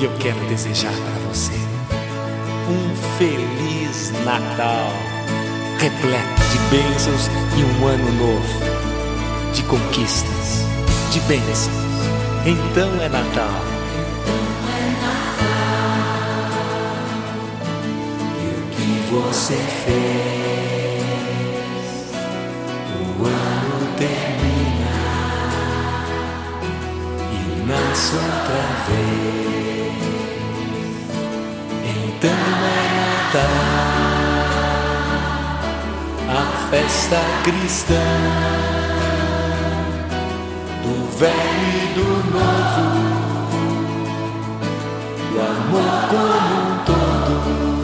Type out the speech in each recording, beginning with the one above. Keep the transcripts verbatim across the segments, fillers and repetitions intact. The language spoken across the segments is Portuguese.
E eu quero desejar para você um Feliz Natal, repleto de bênçãos e um ano novo, de conquistas, de bênçãos. Então é Natal. E o que você fez, o ano termina e nasce outra vez. Então é Natal, a festa cristã, do velho e do novo, do amor como um todo.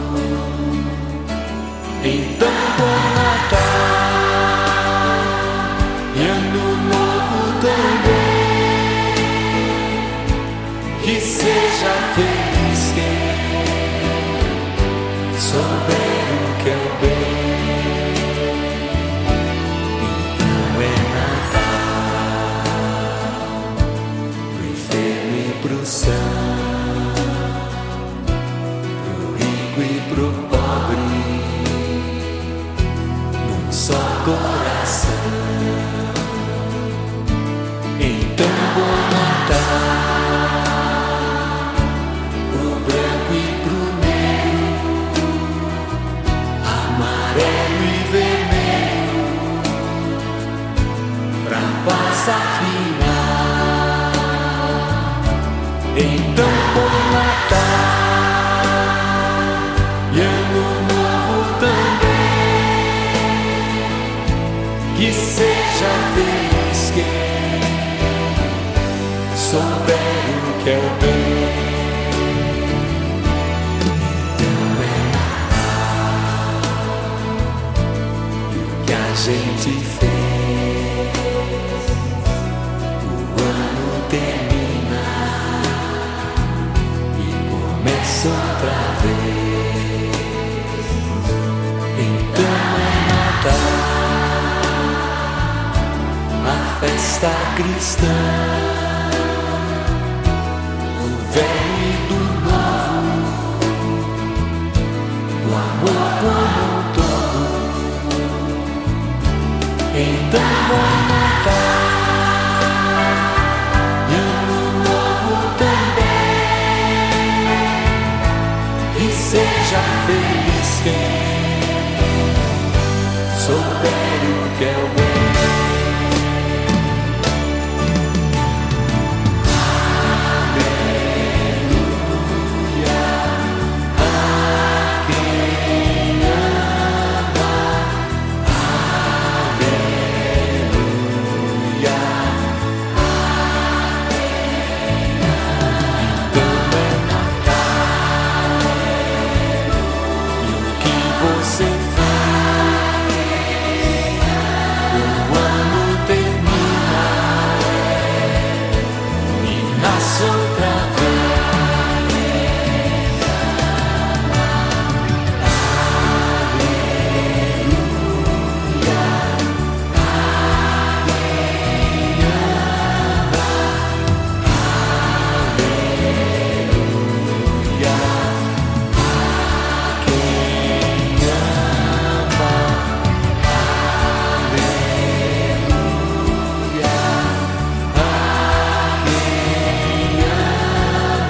Então bom Natal e ano novo também, que seja feliz quem souber o que é o bem. Então é Natal pro enfermo e pro são, pro rico e pro pobre, num só coração. Então bom Natal pro branco e pro negro, amarelo e vermelho, pra paz afinal. Então bom Natal e ano novo também, que seja feliz quem souber o que é o bem. Então é Natal e o que a gente fez, o ano termina e começa outra vez. Então é Natal, a festa cristã, do velho e do novo, do amor como um todo. Então bom Natal e ano novo também, que seja feliz quem souber o que é o bem. Você faz, o ano termina e nasce outra vez. Aleluia,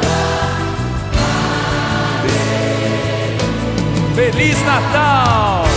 Feliz Natal!